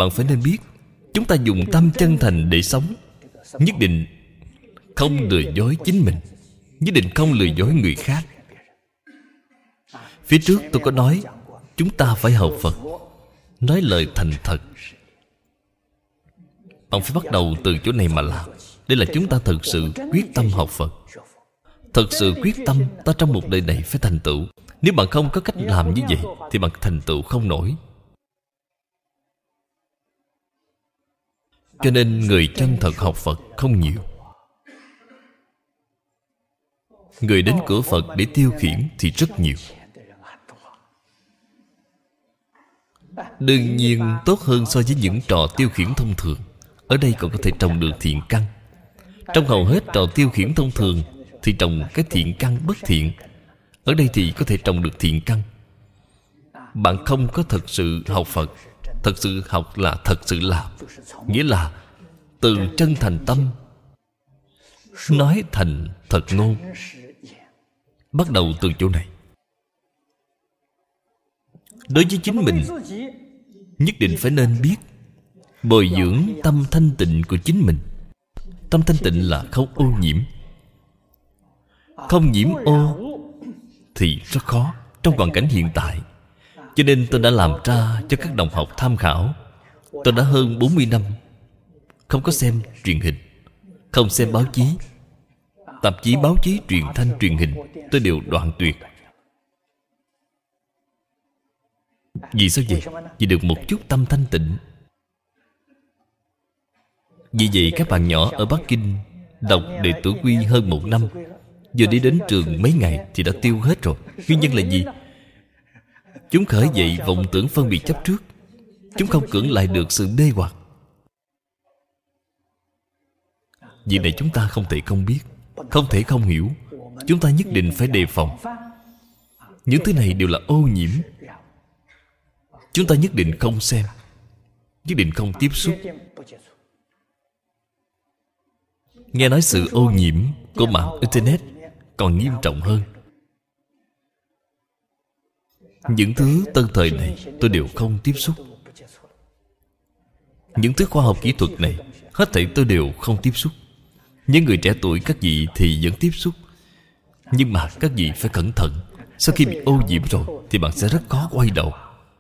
bạn phải nên biết, chúng ta dùng tâm chân thành để sống, nhất định không lừa dối chính mình, nhất định không lừa dối người khác. Phía trước tôi có nói, chúng ta phải học Phật, nói lời thành thật. Bạn phải bắt đầu từ chỗ này mà làm. Đây là chúng ta thực sự quyết tâm học Phật. Thật sự quyết tâm ta trong một đời này phải thành tựu. Nếu bạn không có cách làm như vậy thì bạn thành tựu không nổi. Cho nên người chân thật học Phật không nhiều. Người đến cửa Phật để tiêu khiển thì rất nhiều. Đương nhiên tốt hơn so với những trò tiêu khiển thông thường. Ở đây còn có thể trồng được thiện căn. Trong hầu hết trò tiêu khiển thông thường thì trồng cái thiện căn bất thiện. Ở đây thì có thể trồng được thiện căn. Bạn không có thật sự học Phật. Thật sự học là thật sự làm. Nghĩa là từ chân thành tâm nói thành thật ngôn. Bắt đầu từ chỗ này. Đối với chính mình, nhất định phải nên biết bồi dưỡng tâm thanh tịnh của chính mình. Tâm thanh tịnh là không ô nhiễm. Không nhiễm ô thì rất khó trong hoàn cảnh hiện tại. Cho nên tôi đã làm ra cho các đồng học tham khảo. Tôi đã hơn 40 năm không có xem truyền hình, không xem báo chí. Tạp chí, báo chí, truyền thanh, truyền hình tôi đều đoạn tuyệt. Vì sao vậy? Vì được một chút tâm thanh tịnh. Vì vậy các bạn nhỏ ở Bắc Kinh đọc Đệ Tử Quy hơn 1 năm, vừa đi đến trường mấy ngày thì đã tiêu hết rồi. Nguyên nhân là gì? Chúng khởi dậy vọng tưởng phân biệt chấp trước. Chúng không cưỡng lại được sự mê hoặc. Việc này chúng ta không thể không biết, không thể không hiểu. Chúng ta nhất định phải đề phòng. Những thứ này đều là ô nhiễm. Chúng ta nhất định không xem, nhất định không tiếp xúc. Nghe nói sự ô nhiễm của mạng Internet còn nghiêm trọng hơn. Những thứ tân thời này tôi đều không tiếp xúc. Những thứ khoa học kỹ thuật này hết thảy tôi đều không tiếp xúc. Những người trẻ tuổi các vị thì vẫn tiếp xúc. Nhưng mà các vị phải cẩn thận. Sau khi bị ô nhiễm rồi thì bạn sẽ rất khó quay đầu.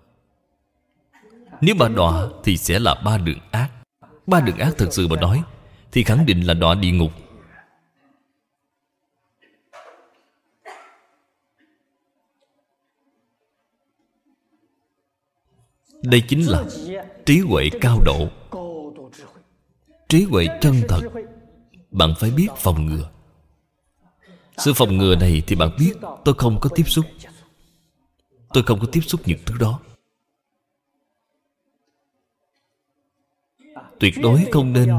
Nếu mà đọa thì sẽ là 3 đường ác. 3 đường ác thực sự mà nói thì khẳng định là đọa địa ngục. Đây chính là trí huệ cao độ. Trí huệ chân thật. Bạn phải biết phòng ngừa. Sự phòng ngừa này thì bạn biết tôi không có tiếp xúc. Tôi không có tiếp xúc những thứ đó. Tuyệt đối không nên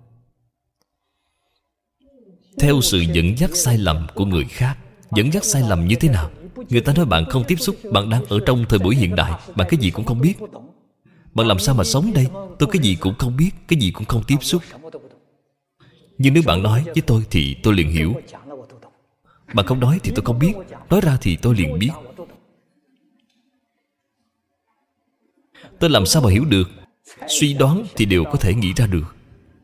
theo sự dẫn dắt sai lầm của người khác. Dẫn dắt sai lầm như thế nào? Người ta nói bạn không tiếp xúc. Bạn đang ở trong thời buổi hiện đại. Bạn cái gì cũng không biết. Bạn làm sao mà sống đây? Tôi cái gì cũng không biết, cái gì cũng không tiếp xúc. Nhưng nếu bạn nói với tôi thì tôi liền hiểu. Bạn không nói thì tôi không biết. Nói ra thì tôi liền biết. Tôi làm sao mà hiểu được? Suy đoán thì đều có thể nghĩ ra được.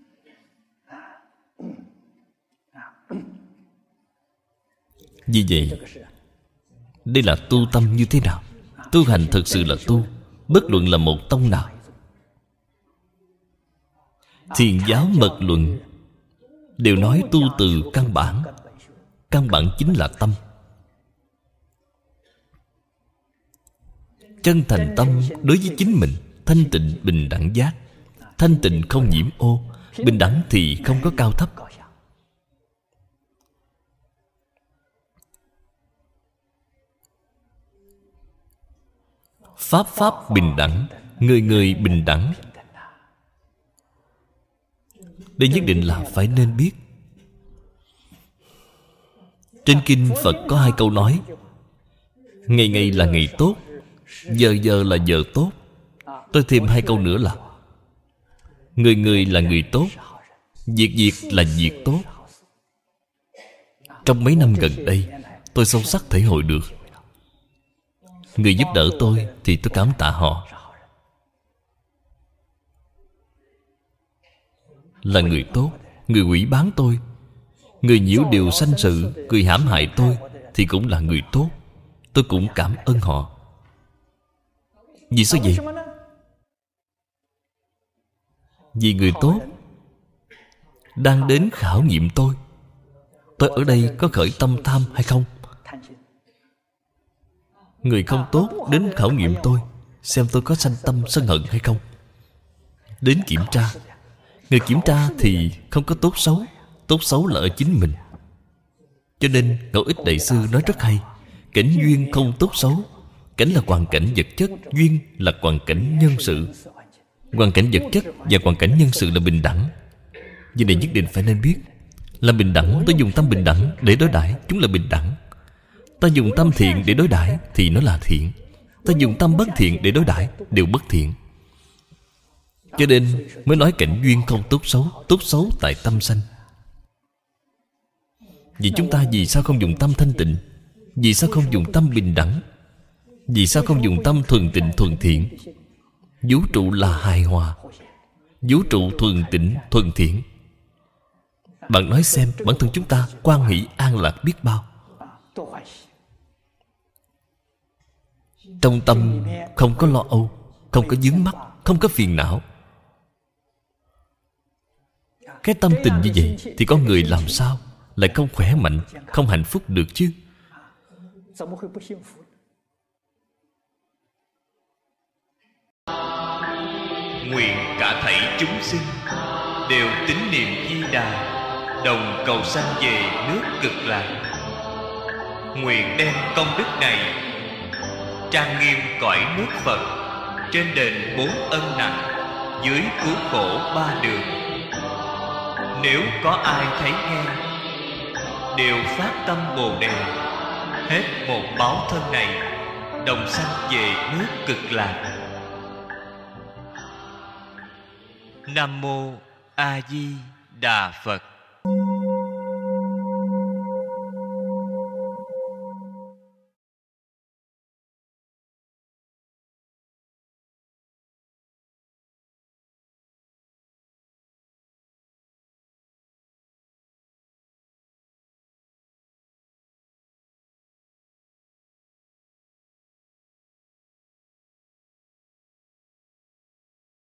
Vì vậy, đây là tu tâm như thế nào? Tu hành thực sự là tu. Bất luận là một tông nào. Thiền giáo mật luận đều nói tu từ căn bản. Căn bản chính là tâm. Chân thành tâm đối với chính mình. Thanh tịnh bình đẳng giác. Thanh tịnh không nhiễm ô. Bình đẳng thì không có cao thấp. Pháp pháp bình đẳng. Người người bình đẳng. Đây nhất định là phải nên biết. Trên kinh Phật có 2 câu nói: ngày ngày là ngày tốt, giờ giờ là giờ tốt. Tôi thêm 2 câu nữa là người người là người tốt, việc việc là việc tốt. Trong mấy năm gần đây, tôi sâu sắc thể hội được. Người giúp đỡ tôi thì tôi cảm tạ họ. là người tốt. Người hủy báng tôi, người nhiễu điều sanh sự, người hãm hại tôi thì cũng là người tốt. Tôi cũng cảm ơn họ. Vì sao vậy? Vì người tốt đang đến khảo nghiệm tôi. Tôi ở đây có khởi tâm tham hay không? Người không tốt đến khảo nghiệm tôi, xem tôi có sanh tâm sân hận hay không. Đến kiểm tra. Người kiểm tra thì không có tốt xấu. Tốt xấu là ở chính mình. Cho nên Ngẫu Ích Đại Sư nói rất hay: cảnh duyên không tốt xấu. Cảnh là hoàn cảnh vật chất, duyên là hoàn cảnh nhân sự. Hoàn cảnh vật chất và hoàn cảnh nhân sự là bình đẳng. Vì này nhất định phải nên biết. Là bình đẳng, tôi dùng tâm bình đẳng để đối đãi, chúng là bình đẳng. Ta dùng tâm thiện để đối đãi thì nó là thiện. Ta dùng tâm bất thiện để đối đãi đều bất thiện. Cho nên mới nói cảnh duyên không tốt xấu. Tốt xấu tại tâm sanh. Vì chúng ta vì sao không dùng tâm thanh tịnh? Vì sao không dùng tâm bình đẳng? Vì sao không dùng tâm thuần tịnh thuần thiện? Vũ trụ là hài hòa. Vũ trụ thuần tịnh thuần thiện. Bạn nói xem, bản thân chúng ta hoan hỷ an lạc biết bao. Trong tâm không có lo âu, không có vướng mắc, không có phiền não. Cái tâm tình như vậy thì con người làm sao lại không khỏe mạnh, không hạnh phúc được chứ? Nguyện cả thảy chúng sinh đều tín niệm Di Đà, đồng cầu sanh về nước Cực Lạc. Nguyện đem công đức này trang nghiêm cõi nước Phật, trên đền 4 ân nặng, dưới cứu khổ 3 đường. Nếu có ai thấy nghe, đều phát tâm Bồ Đề, hết một báo thân này, đồng sanh về nước Cực Lạc. Nam Mô A Di Đà Phật.